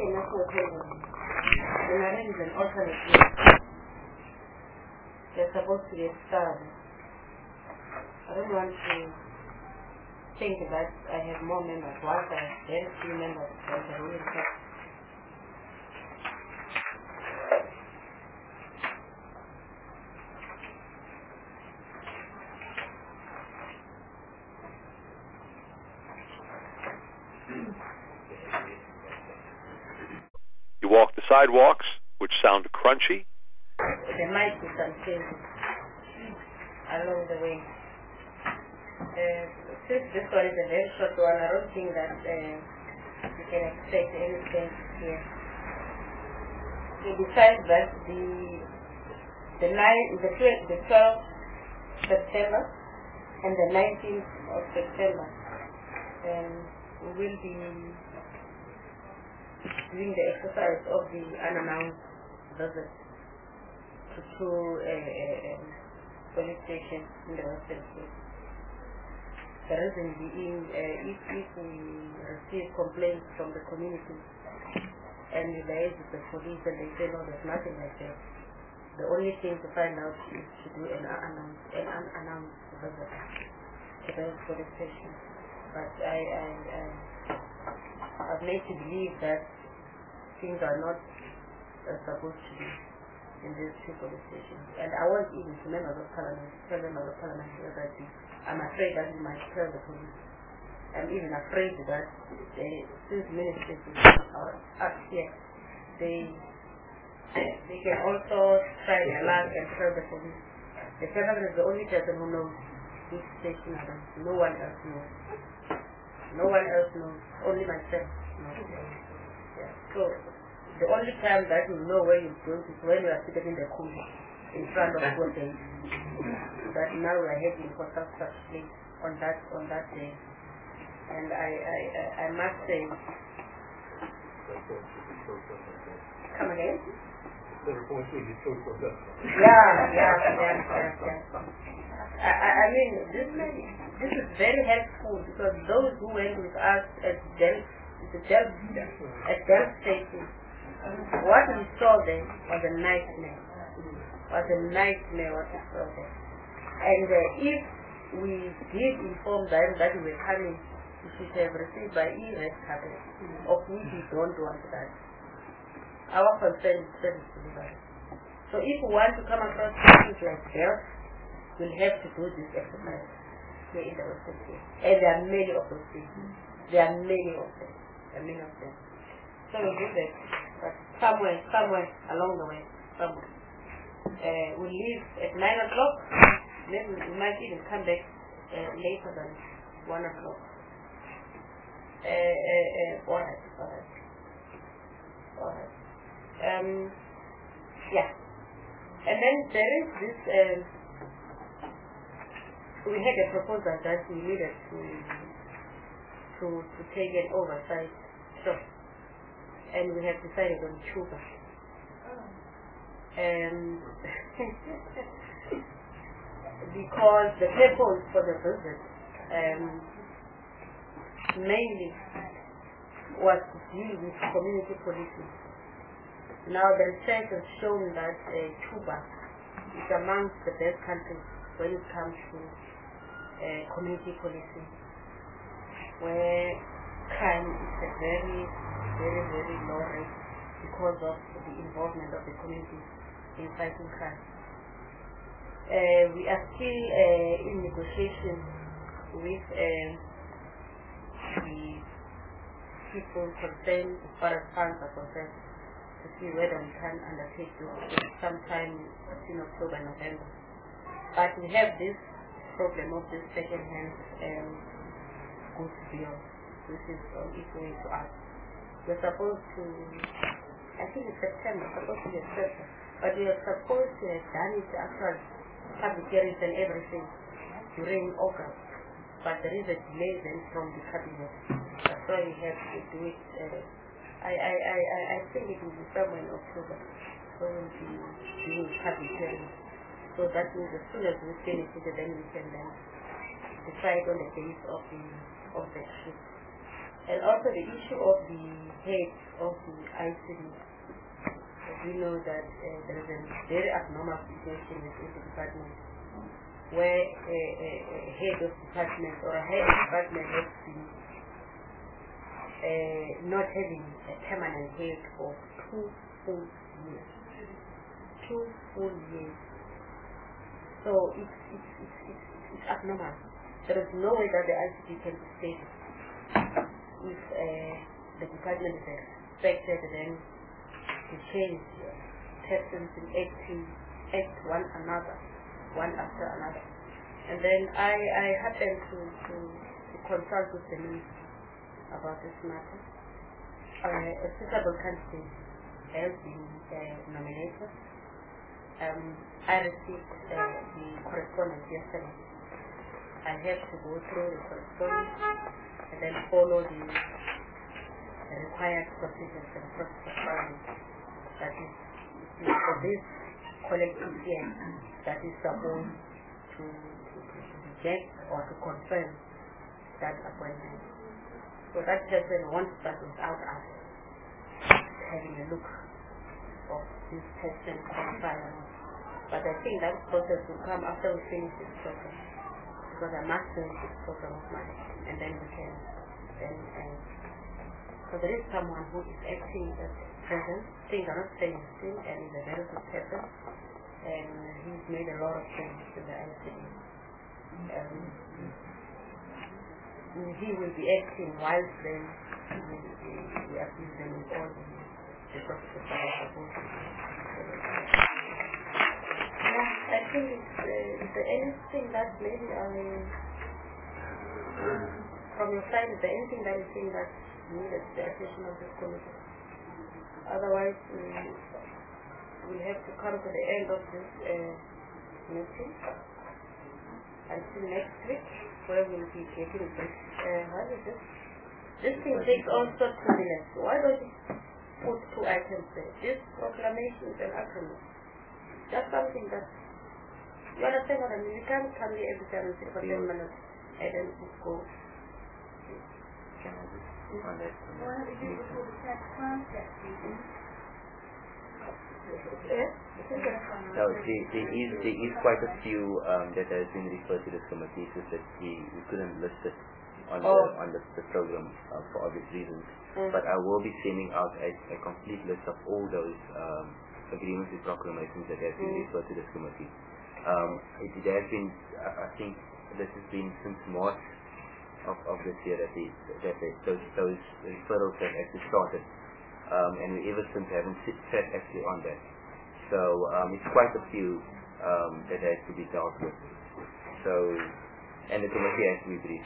national program. The marine is an alternate year. They're supposed to get started. I don't want to think that I have more members. Whilst I have very few members, there's a real problem. You walk the sidewalks, which sound crunchy. There might be some changes along the way. Since this one is a very short one, I don't think that you can expect anything here. Besides that, the 12th September and the 19th of September, we will be doing the exercise of the unannounced visit to police station in the Western Cape. The reason being, if we receive complaints from the community and we liaise with the police and they say no, there's nothing like that, the only thing to find out is to do an unannounced visit to the police station. But I've made to believe that things are not supposed to be in these two police stations. And I was even to members of parliament, tell members of parliament that I'm afraid that we might tell the police. I'm even afraid that since ministers are up here, they can also try their luck and tell the police. The chairman is the only person who knows which station are. No one else knows. No one else knows. Only myself knows. Yeah. So the only time that you know where you're going is when you are sitting in the cooler in front of God. That now we are heading for such place on that day. And I must say, come again? Yeah. I mean, this is very helpful because those who went with us at Delft Station, what we saw there was a nightmare. What we saw there. And if we did inform them that we were coming, we should have received by email of which we don't want that. Our concern is service delivery. So if we want to come across things like that, we'll have to do this exercise here in the Western Cape. And there are many of those things. There are many of them. So we'll do that. But somewhere along the way, we'll leave at 9 o'clock. Maybe we might even come back later than 1 o'clock. All right. Yeah. And then there is this, we had a proposal that we needed to take an oversight shop. And we have decided on Cuba. Because the purpose for the visit mainly was to deal with community policing. Now the research has shown that Cuba is amongst the best countries when it comes to community policing, where crime is a very, very, very low rate because of the involvement of the community in fighting crime. We are still in negotiation with the people concerned as far as funds are concerned to see whether we can undertake this sometime in October, November. But we have this problem of this second-hand goods bill, which is on its way to us. We're supposed to, I think it's September, supposed to be September, but we are supposed to have done it actual public hearings and everything during August. But there is a delay then from the cabinet. That's why we have to do it. I think it will be somewhere in October. So we'll be doing public hearings. So that means as soon as we finish it, then we can then decide on the dates of the trip. And also the issue of the head of the ICD. We know that there is a very abnormal situation within the department where a head of department or a head of department has been not having a permanent head for 2 full years. 2 full years. So it's abnormal. There is no way that the ICD can be stable. If the department is expected then to change persons in act one after another. And then I happened to consult with the minister about this matter. A suitable candidate has been nominated. I received the correspondence yesterday. I have to go through the correspondence and then follow the required procedures and process. That is for this collective here that is supposed to reject or to confirm that appointment. So that person wants that without us having a look of this person qualified or not. But I think that process will come after we finish this program, because I must finish this program of mine, and then we can so there is someone who is acting at present. Things are not staying still, and is a very good person, and he's made a lot of changes to the ICD. He will be acting whilst then we assist them with all the processes that are supposed to be. I think is there anything that maybe from your side, is there anything that you think that needed the attention of this committee? Otherwise, we'll have to come to the end of this meeting until next week, where we'll be getting this. What is this? This thing takes all sorts of minutes. Why don't you put 2 items there? This proclamation is an acronym. That's something that you understand what I mean. You can't come here every time and say for 10 minutes and then just go. Can I just on that? What do we do before the tax concept? No, there is quite a few that has been referred to this committee. It's just that we couldn't list it on the program for obvious reasons. But I will be sending out a complete list of all those agreements and proclamations that have been referred to this committee. It has been, I think, this has been since March of this year that those referrals have actually started, and we ever since haven't sat actually on that. So it's quite a few that has to be dealt with. So, and the committee has to be briefed.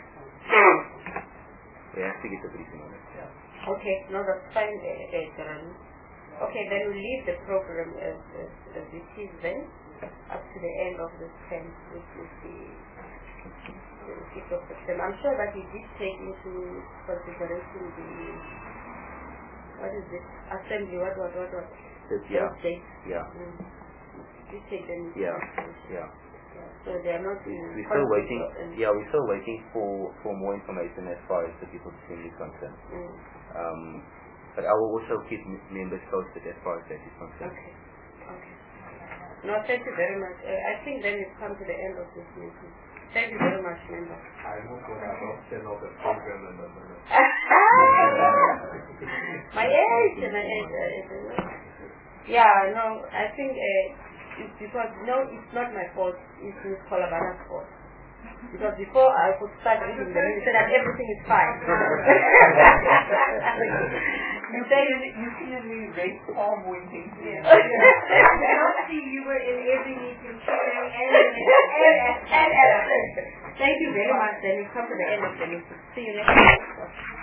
We have to get the briefing on it. Yeah. Okay, no, that's fine. Okay, then we leave the program as it is then, up to the end of the term, which is the 6th of September. I'm sure that you did take into consideration the, what is it, assembly, what? Yeah. Dates. Yeah. You take them into consideration. Yeah. So they are not we're still waiting. Yeah, we're still waiting for more information as far as the people's assembly is concerned. But I will also keep members posted as far as that is concerned. Okay. No, thank you very much. I think then we've come to the end of this meeting. Thank you very much, member. I move for the adoption of the program and the My age. Yeah, no, I think it's because, no, it's not my fault. It's Ms. Kolabana's fault. Because before I could start reading the news, that everything is fine. You clearly read all more things. Yeah. You were in every meeting, Thank you very much. Then we come to the end of the meeting. See you next week.